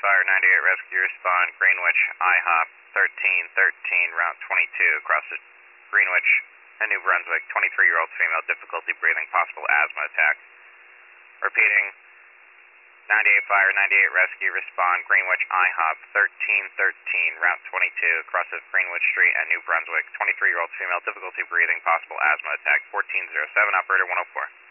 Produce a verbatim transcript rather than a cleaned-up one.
Fire ninety-eight Rescue, respond Greenwich, I HOP thirteen thirteen, Route twenty-two, across the Greenwich and New Brunswick, twenty-three-year-old female, difficulty breathing, possible asthma attack. Repeating, ninety-eight Fire ninety-eight Rescue, respond Greenwich, I HOP thirteen thirteen, Route twenty-two, across the Greenwich Street and New Brunswick, twenty-three-year-old female, difficulty breathing, possible asthma attack, fourteen oh seven, operator one oh four.